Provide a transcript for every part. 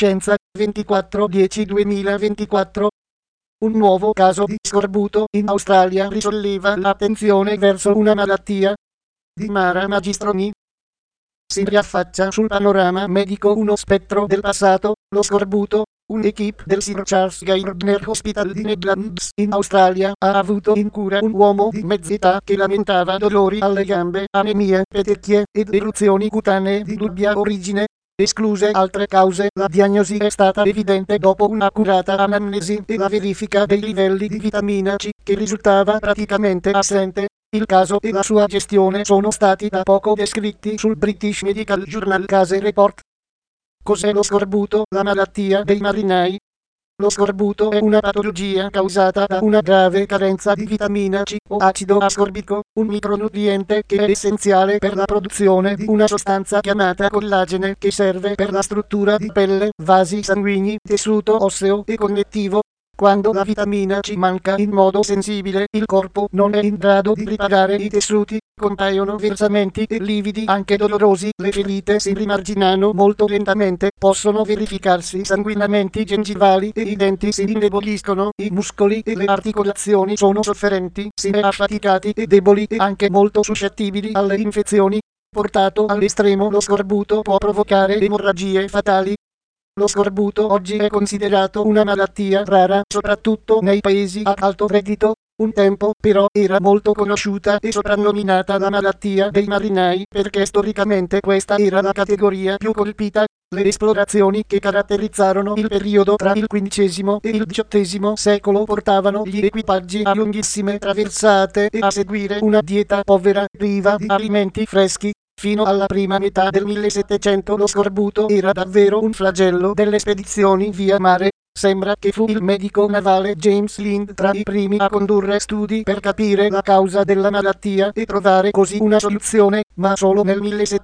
Scienza, 24/10/2024. Un nuovo caso di scorbuto in Australia risolleva l'attenzione verso una malattia di Mara Magistroni. Si riaffaccia sul panorama medico uno spettro del passato, lo scorbuto. Un'equipe del Sir Charles Gairdner Hospital di Nedlands in Australia ha avuto in cura un uomo di mezz'età che lamentava dolori alle gambe, anemie, petecchie ed eruzioni cutanee di dubbia origine. Escluse altre cause, la diagnosi è stata evidente dopo un'accurata anamnesi e la verifica dei livelli di vitamina C, che risultava praticamente assente. Il caso e la sua gestione sono stati da poco descritti sul British Medical Journal Case Report. Cos'è lo scorbuto? La malattia dei marinai. Lo scorbuto è una patologia causata da una grave carenza di vitamina C o acido ascorbico, un micronutriente che è essenziale per la produzione di una sostanza chiamata collagene che serve per la struttura di pelle, vasi sanguigni, tessuto osseo e connettivo. Quando la vitamina C manca in modo sensibile, il corpo non è in grado di riparare i tessuti, compaiono versamenti e lividi anche dolorosi, le ferite si rimarginano molto lentamente, possono verificarsi sanguinamenti gengivali e i denti si indeboliscono, i muscoli e le articolazioni sono sofferenti, si è affaticati e deboli e anche molto suscettibili alle infezioni. Portato all'estremo, lo scorbuto può provocare emorragie fatali. Lo scorbuto oggi è considerato una malattia rara, soprattutto nei paesi ad alto reddito. Un tempo, però, era molto conosciuta e soprannominata la malattia dei marinai, perché storicamente questa era la categoria più colpita. Le esplorazioni che caratterizzarono il periodo tra il XV e il XVIII secolo portavano gli equipaggi a lunghissime traversate e a seguire una dieta povera, priva di alimenti freschi. Fino alla prima metà del 1700 lo scorbuto era davvero un flagello delle spedizioni via mare. Sembra che fu il medico navale James Lind tra i primi a condurre studi per capire la causa della malattia e trovare così una soluzione, ma solo nel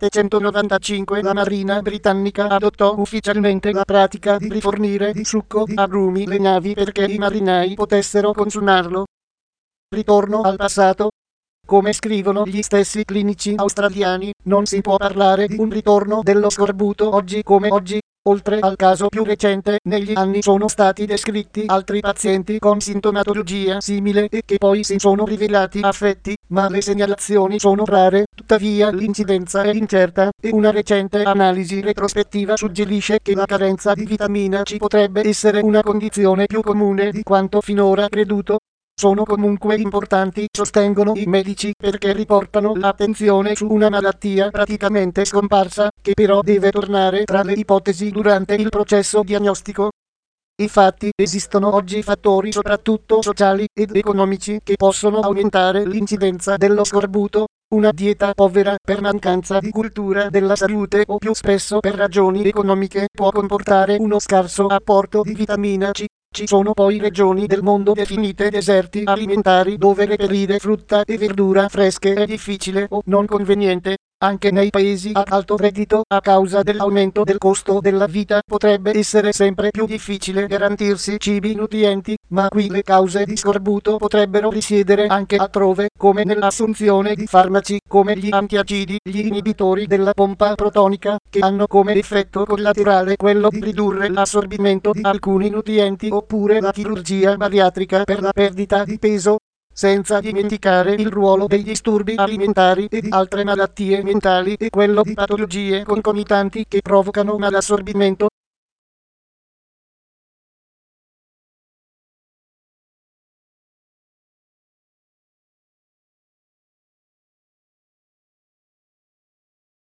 1795 la Marina britannica adottò ufficialmente la pratica di rifornire di succo di agrumi le navi perché i marinai potessero consumarlo. Ritorno al passato. Come scrivono gli stessi clinici australiani, non si può parlare di un ritorno dello scorbuto oggi come oggi. Oltre al caso più recente, negli anni sono stati descritti altri pazienti con sintomatologia simile e che poi si sono rivelati affetti, ma le segnalazioni sono rare, tuttavia l'incidenza è incerta, e una recente analisi retrospettiva suggerisce che la carenza di vitamina C potrebbe essere una condizione più comune di quanto finora creduto. Sono comunque importanti, sostengono i medici, perché riportano l'attenzione su una malattia praticamente scomparsa, che però deve tornare tra le ipotesi durante il processo diagnostico. Infatti, esistono oggi fattori soprattutto sociali ed economici che possono aumentare l'incidenza dello scorbuto. Una dieta povera per mancanza di cultura della salute o più spesso per ragioni economiche può comportare uno scarso apporto di vitamina C. Ci sono poi regioni del mondo definite deserti alimentari dove reperire frutta e verdura fresche è difficile o non conveniente. Anche nei paesi ad alto reddito, a causa dell'aumento del costo della vita, potrebbe essere sempre più difficile garantirsi cibi nutrienti, ma qui le cause di scorbuto potrebbero risiedere anche altrove, come nell'assunzione di farmaci come gli antiacidi, gli inibitori della pompa protonica, che hanno come effetto collaterale quello di ridurre l'assorbimento di alcuni nutrienti, oppure la chirurgia bariatrica per la perdita di peso. Senza dimenticare il ruolo dei disturbi alimentari e di altre malattie mentali e quello di patologie concomitanti che provocano malassorbimento.